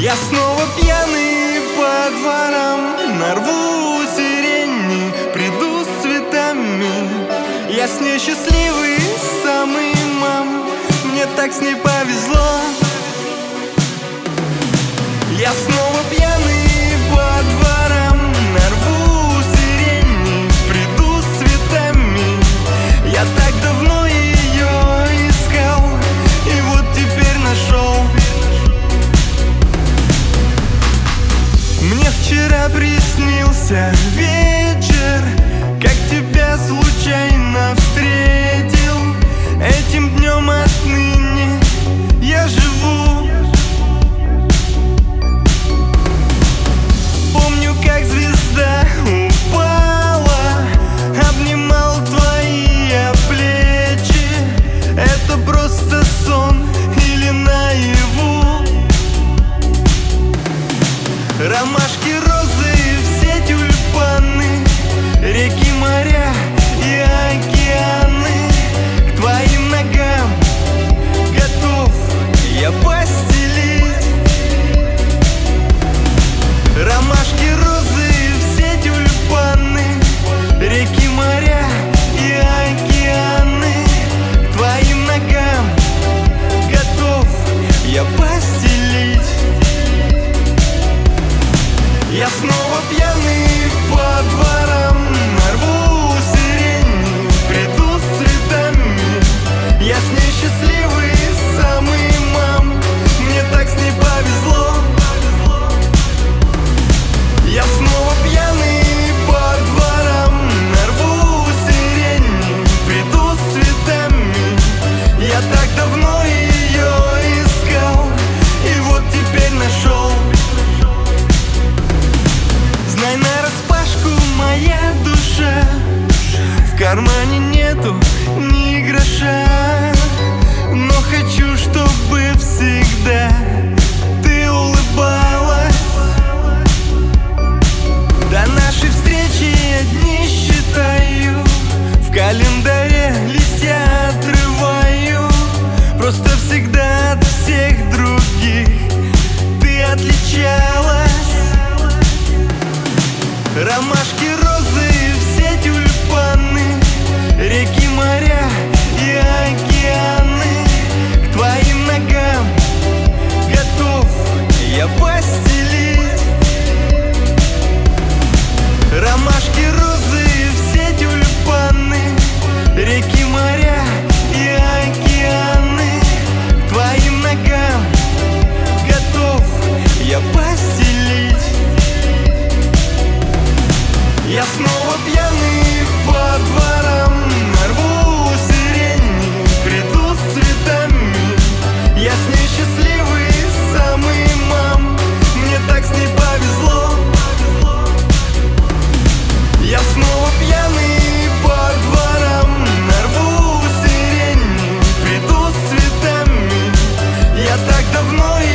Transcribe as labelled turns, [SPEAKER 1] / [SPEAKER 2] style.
[SPEAKER 1] Я снова пьяный по дворам, нарву сирени, приду с цветами. Я с ней счастливый, самый мам, мне так с ней повезло. Я снова пьяный по дворам, нарву сирени, приду с цветами. Я так давно ее искал, и вот теперь нашел. Мне вчера приснился вечер, как тебя случайно встретил. Этим днем отныне я живу. Помню, как звезда упала, обнимал твои плечи. Это просто сон или наяву? Ромашки, розы, все тюльпаны, реки, моря и океаны. К твоим ногам готов я постелить. Ромашки, розы, все тюльпаны, реки, моря и океаны. К твоим ногам готов я постелить. Я снова пьяный по дворам, нарву сирени, приду с цветами. Я с ней счастливый, самый мам, мне так с ней повезло. Я снова пьяный по дворам, нарву сирени, приду с цветами. Я так давно ее искал, и вот теперь нашел. Знай нараспашку, моя душа, в кармане нету ни гроша, но хочу, чтобы всегда ты улыбалась. До нашей встречи я дни считаю, в календаре листья отрываю. Просто всегда от всех других ты отличалась. Ромашки, розы, все тюльпаны, реки, моря и океаны. К твоим ногам готов я постелить. Ромашки, розы, все тюльпаны, реки, моря и океаны. К твоим ногам готов я постелить. Я снова пьяный по дворам, нарву сирени, приду с цветами. Я с ней счастливый, самый мам, мне так с ней повезло. Я снова пьяный по дворам, нарву сирени, приду с цветами. Я так давно